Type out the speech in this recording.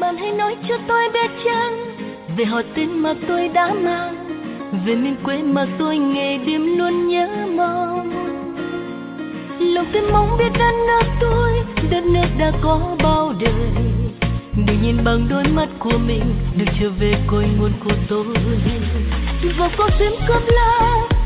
bạn hãy nói cho tôi biết chăng về họ tên mà tôi đã mang, về miền quê mà tôi ngày đêm luôn nhớ mong. Lòng tôi mong biết đất nước tôi, đất nước đã có bao đời, để nhìn bằng đôi mắt của mình được trở về cội nguồn của tôi. Vào con tim cướp lá